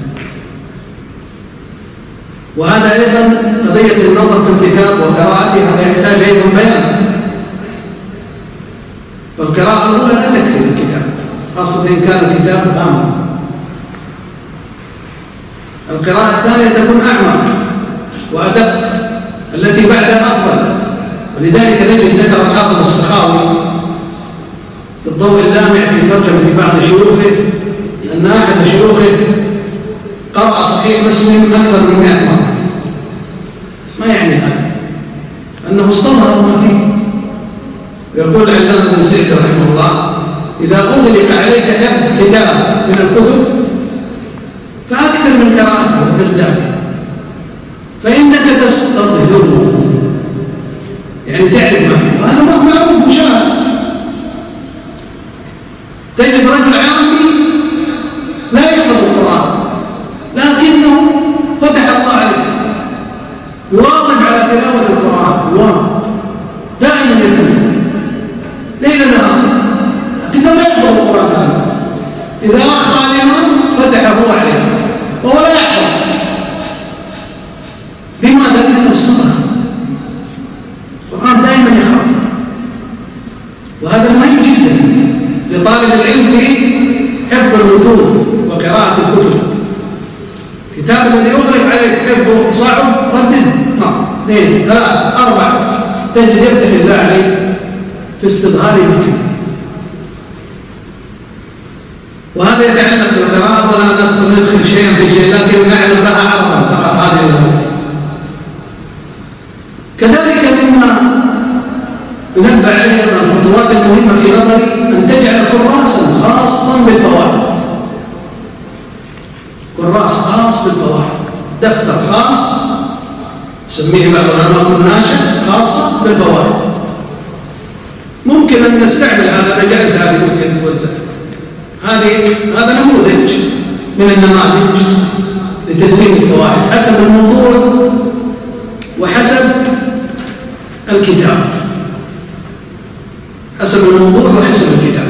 وهذا أيضا قضية النظر في الكتاب وقراءته، هذا يحتاج أيضا بيان. فالقراءة الأولى لا تكفي الكتاب، خاصة إن كان الكتاب آمن. القراءة الثانية تكون أعمق وأدق، التي بعدها أفضل. ولذلك نجد ذكر الحافظ السخاوي في الضوء اللامع في ترجمة بعض شيوخه أن أحد شيوخه قرأ صحيح مسلم أكثر من 100 مرة. ما يعني هذا؟ أنه استظهر ما فيه. يقول علامة ابن سعد رحمه الله: إذا أغلق عليك كتاب من الكتب فأكثر من قراءته وترداده، فإنك تستظهره، يعني تعرف ما فيه. وهذا معروف مشاهد. تجد رجل عامي لا يحفظ القرآن لكنه فتح الله عليه، يواظب على تلاوة القرآن، دائما يتلو ليل نهار، لكنه لا يحفظ القرآن. إذا أخطأ الإمام حفظه صعب ردد مرة 2 3 4 تجد يفتح الله عليك في استظهاره فيه. وهذا يتعلق بالقراءة ولا ندخل شيئا في شيء، لكن نعرضها عرضا فقط هذه الأمور. كذلك مما ينبه عليه أيضا الخطوات المهمة في نظري أن تجعل كراسا خاصا بالفوائد، كراس خاص بالفوائد، دفتر خاص يسميه بعض العلماء كرناشة خاصة بالفوائد. ممكن أن نستعمل هذا، أنا جعلت هذه ممكن توزع هذا نموذج من النماذج لتدوين الفوائد حسب الموضوع وحسب الكتاب، حسب الموضوع وحسب الكتاب.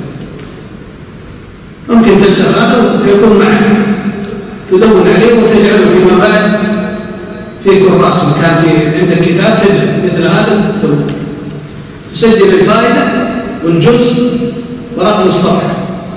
ممكن ترسل هذا ويكون معك تدون عليه وتجعله فيما بعد في كراس كان في عندك كتاب تجد مثل هذا تسجل الفائدة والجزء ورقم الصفحة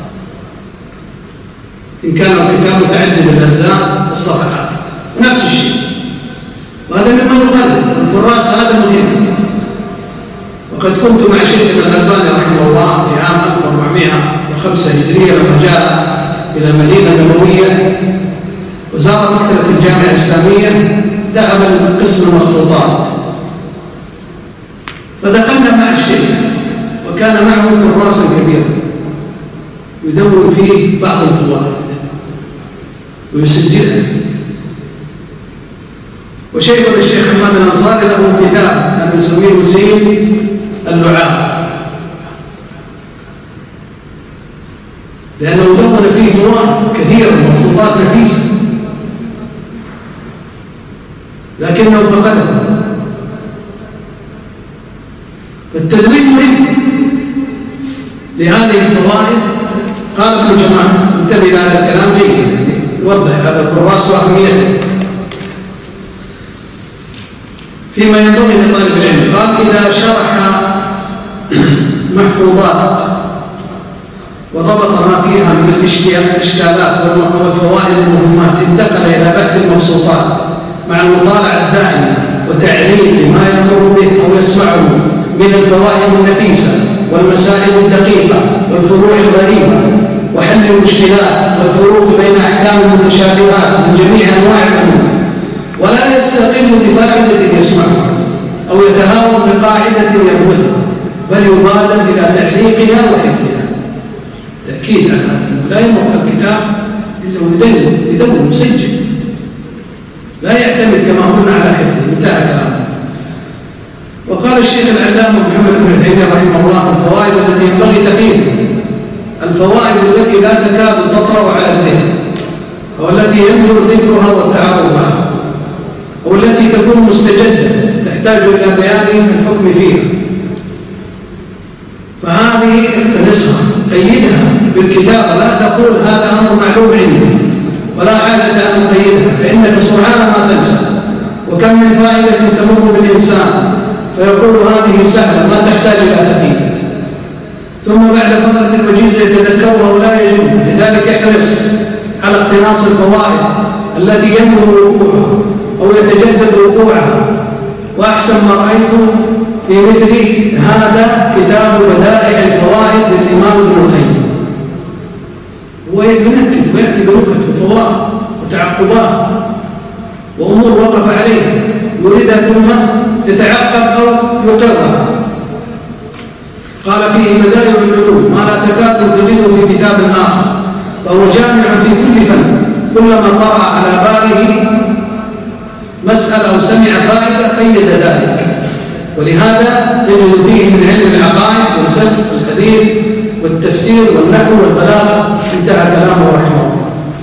إن كان الكتاب متعدد الأجزاء والصفحات نفس الشيء. وهذا مما يقدم الكراس هذا مهم. وقد كنت مع شيخنا الألباني رحمه الله في عام 1405 هجرية لما جاء إلى المدينة النبوية وزار مكتبة الجامعة الإسلامية، ذهب لقسم المخطوطات فدخلنا مع الشيخ وكان معه كراسا كبيرا يدون فيه بعض الفوائد ويسجلها. وشيخنا الشيخ حماد الأنصاري له كتاب أن يسميه وسيل اللعاب، لأنه دون فيه فوائد كثيرة ومخطوطات نفيسة لكنه فقدها. فالتدوين مهم لهذه الفوائد. قال ابن جماعة انتبه إلى هذا الكلام جيد يوضح هذا الكراس وأهميته فيما ينبغي لطالب العلم. قال إذا شرح محفوظات وضبط ما فيها من الإشكالات والفوائد المهمات انتقل إلى بحث المبسوطات مع المطالعة الدائمة وتعليل ما يمر به أو يسمعه من الفوائد النفيسة والمسائل الدقيقة والفروع الغريبة وحل المشكلات والفروق بين أحكام المتشابهات من جميع أنواع العلوم، ولا يستقل بفائدة يسمعها أو يتهاون بقاعدة يعبدها، بل يبادر إلى تعليقها وحفظها. تأكيد على هذا أنه لا يمر الكتاب إلا يدون مسجل، لا يعتمد كما قلنا على حفظه. انتهى كلامه. وقال الشيخ العلامة محمد بن عثيمين رحمه الله الفوائد التي ينبغي تقييمها الفوائد التي لا تكاد تطرأ على الذهن أو التي يندر ذكرها والتعرض لها أو التي تكون مستجدة تحتاج إلى بيان الحكم فيها، فهذه اقتنصها قيدها بالكتابة، لا تقول هذا أمر معلوم عندي ولا حاجة أن تقيدها فإنك سرعان ما تنسى. وكم من فائدة تمر بالإنسان فيقول هذه سهلة ما تحتاج إلى تقييد، ثم بعد فترة وجيزة يتذكرها ولا يجدها. لذلك احرص على اقتناص الفوائد التي يندر وقوعها أو يتجدد وقوعها. وأحسن ما رأيت في مثل هذا كتاب بدائع الفوائد للإمام ابن القيم، هو ينكد ويأتي بنكت وفوائد وتعقبات وأمور وقف عليها يريدها ثم يتعقب أو يقرها. قال فيه بدائع العلوم ما لا تكاد تجده في كتاب آخر، فهو جامع في كل فن، كلما طرأ على باله مسألة أو سمع فائدة قيد ذلك. ولهذا تجد فيه من علم العقائد والفقه والحديث والتفسير والنحو والبلاغة. انتهى كلامه رحمه الله.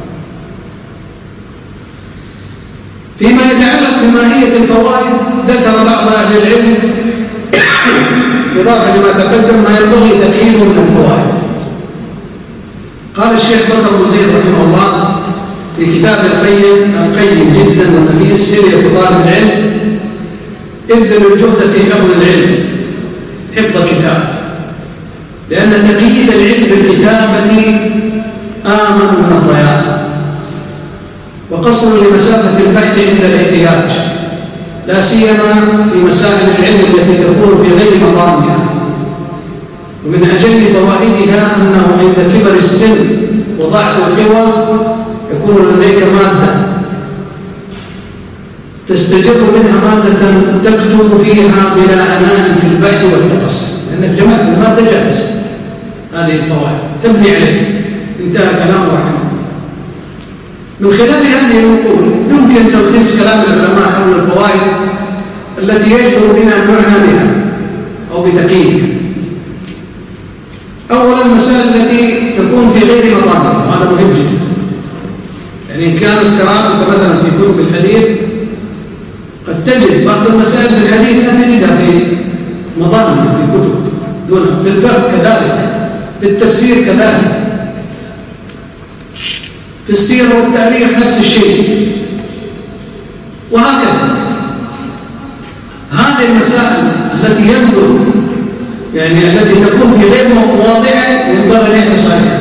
فيما يتعلق بماهية الفوائد ذكر بعض أهل العلم إضافة لما تقدم ما ينبغي تقييده من الفوائد. قال الشيخ بكر بن زيد رحمه الله في كتاب القيم جدا والنفيس سيرة طالب العلم ابذل الجهد في حفظ العلم حفظ كتاب، لأن تقييد العلم بالكتابة آمن من الضياع. وقصر لمسافة البحث عند الاحتياج، لا سيما في مسائل العلم التي تكون في غير مقامها. ومن أجل فوائدها أنه عند كبر السن وضعف القوى يكون لديك مادة تستجر منها مادة تكتب فيها بلا عناء في البحث والتقصي، لأنك جمعت المادة جاهزة. هذه الفوائد تبني عليه. انتهى كلامه رحمه الله. من خلال هذه النقول يمكن تلخيص كلام العلماء حول الفوائد التي يجب بنا أن نعنى بها أو بتقييدها. أولا المسائل التي تكون في غير مقامها، وهذا مهم جدا. يعني إن كانت قراءتك مثلا في كتب الحديث قد تجد بعض المسائل في الحديث لا تجدها في مضامنها في كتب دونها، في الفقه كذلك، في التفسير كذلك، في السيرة والتاريخ نفس الشيء، وهكذا. هذه المسائل التي ينظر يعني التي تكون في غير مواضعها ينبغي الاعتصام عليها.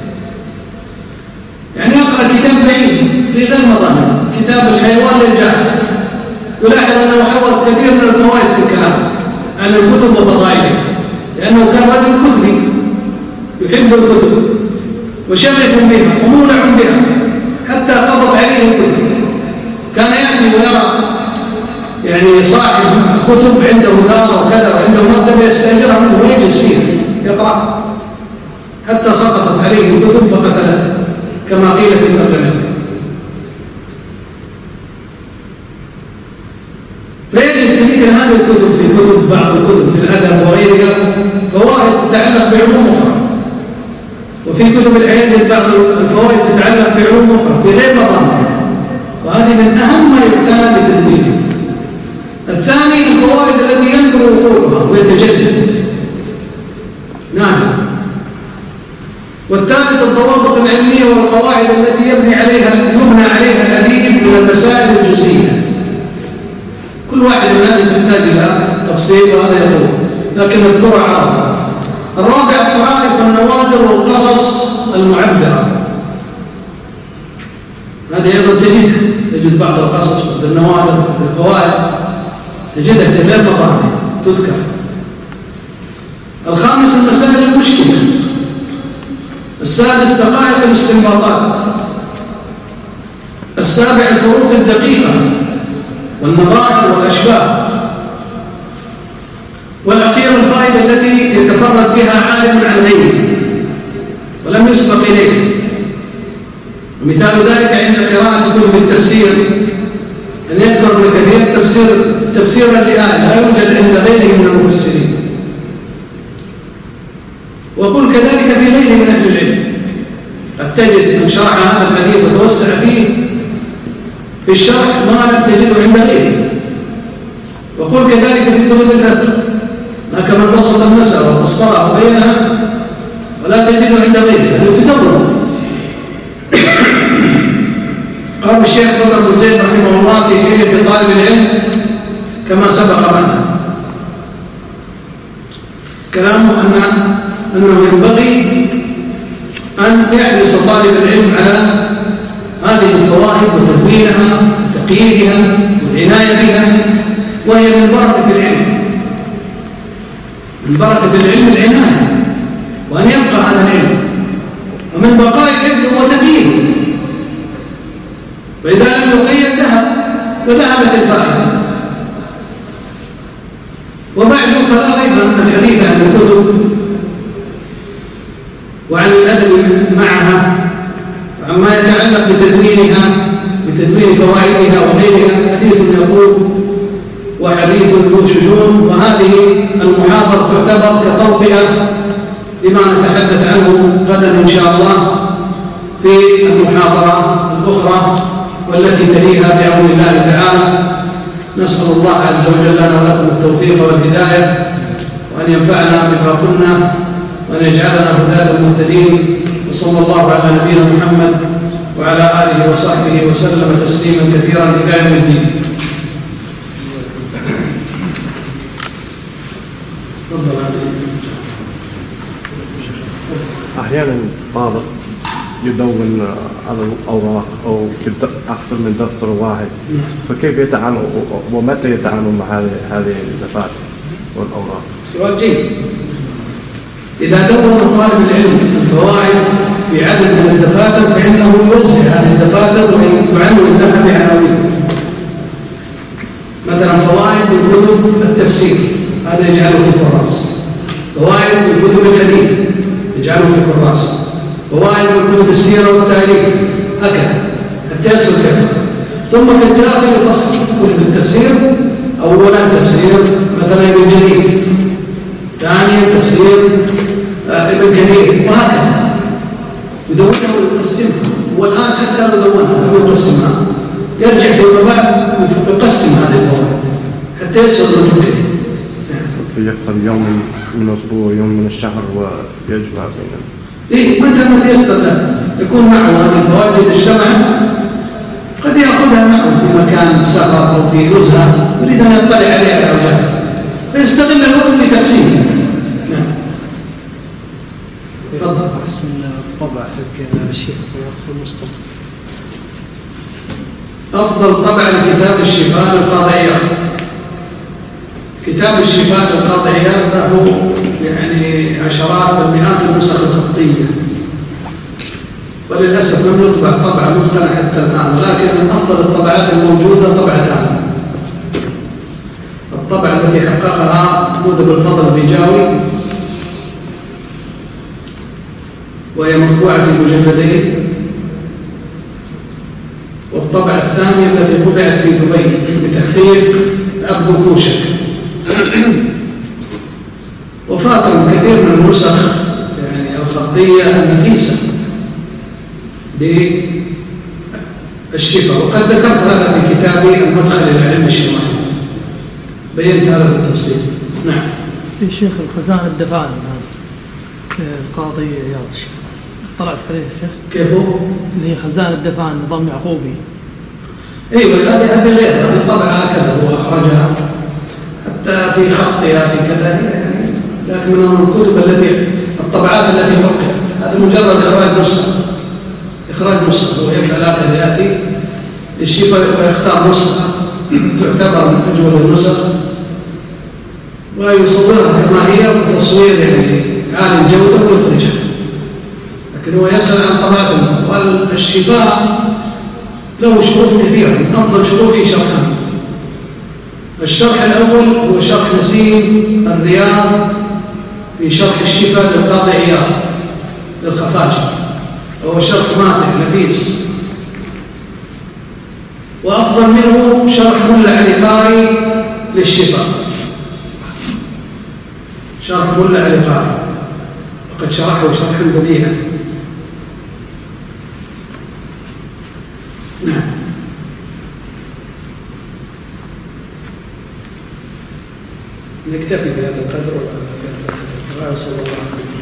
يعني يقرأ كتاب بعيد في غير مضامنه، كتاب الحيوان للجاهل، يلاحظ أنه حول كثير من الفوائد في الكلام عن الكتب وفضائلها، لأنه كان رجل كتبي يحب الكتب وشغف بها ومولع بها حتى قضت عليه الكتب. كان يأتي ويرى يعني صاحب كتب عنده دار وكذا وعنده مكتبة يستأجرها منه ويجلس فيها يقرأ حتى سقطت عليه الكتب فقتلته كما قيل في المقدمة. فيجد في مثل هذه الكتب، في كتب بعض الكتب في الأدب وغيرها فوائد تتعلق بعلوم أخرى، وفي كتب العلم بعض الفوائد تتعلق بعلوم أخرى في غير مضامنها، وهذه من أهم ما يعتنى بتدوينها. الثاني الفوائد التي ينظر وقوعها ويتجدد. نعم. والثالث الضوابط العلمية والقواعد التي يبنى عليها العديد من المسائل الجزئية. كل واحد من هذه تحتاج إلى تفصيل وهذا يطول، لكن نذكرها عرضا. الرابع الطرائف والنوادر والقصص المعبرة. هذه أيضا تجد بعض القصص والنوادر والفوائد تجدها في غير مقامها تذكر. الخامس المسائل المشكلة. السادس دقائق الاستنباطات. السابع الفروق الدقيقة والنظائر والأشباه. والأخير الفائدة التي يتفرد بها عالم عن غيره ولم يسبق إليه. ومثال ذلك عند قراءة كتب التفسير أن يذكر ابن كثير تفسيرا لآية لا يوجد عند غيره من المفسرين. وقل كذلك في غيره من أهل العلم، قد تجد من شرح هذا الحديث وتوسع فيه في الشرح ما لم تجده عند غيره. وقل كذلك في كتب الفقه هناك من بسط المسألة وفصلها وبينها ولا تجده عند غيره، هذا تدور. قال الشيخ بكر بن زيد رحمه الله في حلية طالب العلم كما سبق معنا كلامه أنه ينبغي أن يحرص طالب العلم على هذه الفوائد وتدوينها وتقييدها والعناية بها، وهي من بركة العلم. من بركة العلم العناية وأن يبقى هذا العلم، ومن بقاء العلم هو تقييده، فإذا لم يقيد فذهبت الفائدة. وبعد فلا ريب أن الحديث عن الكتب وعن الأدب معها وعما يتعلق بتدوين فوائدها وغيرها حديث يقول وحديث ذو شجون. وهذه المحاضرة تعتبر كتوطئة لما نتحدث عنه غدا إن شاء الله في المحاضرة الأخرى والتي تليها بعون الله تعالى. نسأل الله عز وجل لنا ولكم التوفيق والهداية، وأن ينفعنا بما قلنا، وأن يجعلنا هداة المهتدين. وصلى الله على نبينا محمد وعلى آله وصحبه وسلم تسليما كثيرا إلى يوم الدين. أحيانا بعض يدون على الأوراق أو أكثر من دفتر واحد، فكيف يتعامل ومتى يتعامل مع هذه الدفاتر والأوراق؟ سؤال جيد. إذا دون طالب العلم الفوائد في عدد من الدفاتر فإنه يوزع هذه الدفاتر ويعلم لها بعناوين. مثلا فوائد من كتب التفسير هذا يجعله في كراس، فوائد من كتب الحديث يجعله في كراس، فوائد من كتب السيرة والتاريخ، هكذا حتى يصل كذا. ثم في الداخل يفصل كتب التفسير، أولا تفسير مثلا ابن جرير، ثانيا تفسير ابن كثير، وهكذا يدونها ويقسمها. والآن حتى لو دونها ويقسمها يرجع فيما بعد يقسم هذه الفوائد حتى يصل للمبتدئ. فيختار يوم من الأسبوع يوم من الشهر ويجمع بينهم. متى ما تيسر له يكون معه هذه الفوائد إذا اجتمعت، قد يأخذها معه في مكان سفر أو في نزهة يريد أن يطلع عليها على عجالة فيستغل الوقت في تقسيمها. نعم. تفضل. أحسن الطبع حق الشيخ في المصطفى. أفضل طبع لكتاب الشفاء للقاضي عياض. كتاب الشفاء للقاضي عياض له يعني عشرات بل مئات النسخ الخطية، وللأسف لم يطبع طبعة متقنة حتى الآن، ولكن من أفضل الطبعات الموجودة طبعتان. الطبعة التي حققها محمود بن الفضل البيجاوي وهي مطبوعة في مجلدين، والطبعة الثانية التي طبعت في دبي بتحقيق عبد كوشك. وفاتهم كثير من النسخ يعني الخطية النفيسة بالشفاء، وقد ذكرت هذا في كتابي المدخل إلى علم الشفاء، بينت هذا بالتفصيل. نعم. في شيخ الخزان الدفاعي القاضي عياض، طلعت عليه يا شيخ؟ كيف هو؟ اللي هي خزان الدفاع نظام يعقوبي. ايوه هذه غير، هذه طبعة هكذا هو اخرجها حتى في خطها في كذا يعني، لكن من الكتب التي الطبعات التي بقيت هذا مجرد اخراج نسخة. إخراج نسخة هو يفعل هكذا، يأتي للشفاء ويختار نسخة تعتبر من أجود النسخ ويصورها كما هي بتصوير يعني عالي الجودة ويخرجها، لكن هو يسأل عن طبعاته. والشفاء له شروح كثيرة، من أفضل شروحه شرحان. الشرح الأول هو شرح نسيم الرياض في شرح الشفاء للقاضي عياض للخفاجي، وهو شرح ماتع نفيس. وأفضل منه شرح ملا علي قاري للشفاء، شرح ملا علي قاري وقد شرحه شرحا بديعا. نعم. نكتفي بهذا القدر وصلى الله عليه وسلم.